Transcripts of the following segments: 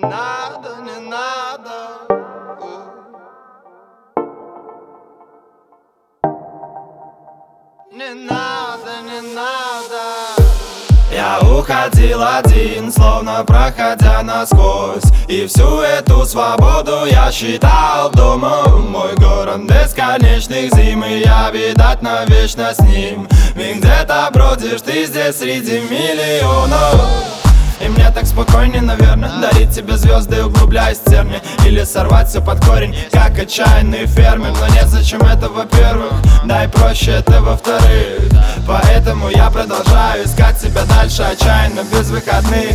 надо, не надо. Не надо, не надо. Я уходил один, словно проходя насквозь, и всю эту свободу я считал домом. Мой город бесконечных зим, и я, видать, навечно с ним. Ведь где-то бродишь ты здесь среди миллионов. И мне так спокойнее, наверное, дарить тебе звезды, углубляясь в терни, или сорвать все под корень, как отчаянный фермер. Но нет, зачем это, во-первых, да и проще это, во-вторых. Поэтому я продолжаю искать себя дальше, отчаянно, без выходных.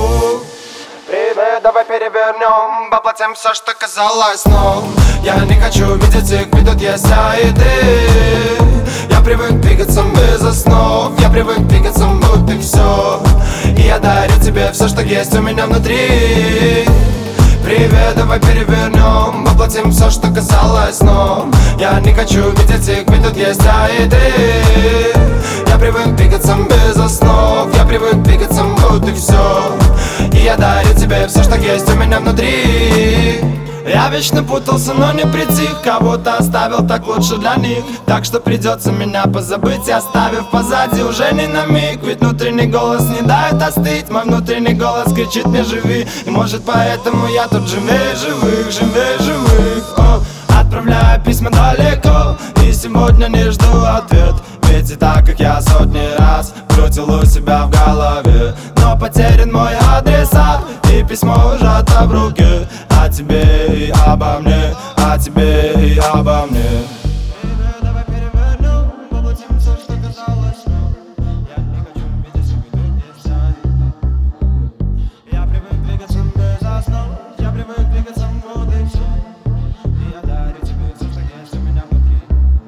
Привет, давай перевернем, воплотим все, что казалось сном. Я не хочу видеть их, ведь тут есть я и ты. Я привык двигаться без основ, я привык двигаться, будто и все. И я дарю тебе все, что есть у меня внутри. Привет, давай перевернем, воплотим все, что казалось сном. Я не хочу видеть их, ведь тут есть я и ты. Я привык двигаться без основ, я привык двигаться, будто и все. И я дарю тебе все, что есть у меня внутри. Я вечно путался, но не притих. Кого-то оставил, так лучше для них. Так что придется меня позабыть, оставив позади уже не на миг. Ведь внутренний голос не дает остыть. Мой внутренний голос кричит мне: живи. И может поэтому я тут живее живых, живее живых. Отправляю письма далеко, и сегодня не жду ответ. Ведь и так, как я сотни раз крутил у себя в голове, но потерян мой адресат, и письмо сжато в руке. О тебе и обо мне, о тебе и обо мне. Давай перевернем, воплотим все, что казалось сном. Я не хочу видеть, что тут есть я. Я привык двигаться без основ, я привык двигаться, вот и все. И я дарю тебе все, что есть у меня внутри.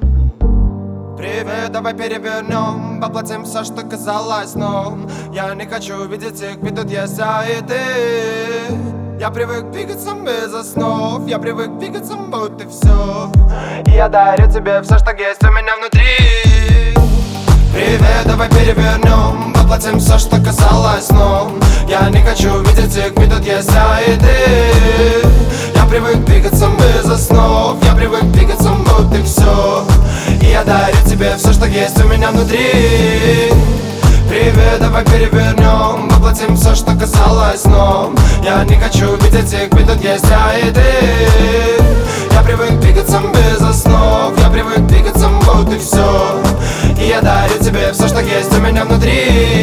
Привет, давай перевернем, воплотим все, что казалось сном. Я не хочу видеть их, ведь тут есть я и ты. Я привык двигаться без основ, я привык двигаться, будто и все. И я дарю тебе все, что есть у меня внутри. Привет, давай перевернем, воплотим все, что казалось сном. Я не хочу видеть их, ведь тут есть я и ты. Я привык двигаться без основ, я привык двигаться, будто и все. И я дарю тебе все, что есть у меня внутри. Привет, давай перевернем, воплотим все, что казалось сном. Я не хочу видеть их, ведь тут есть я и ты. Я привык двигаться без основ, я привык двигаться, будто и все. И я дарю тебе все, что есть у меня внутри.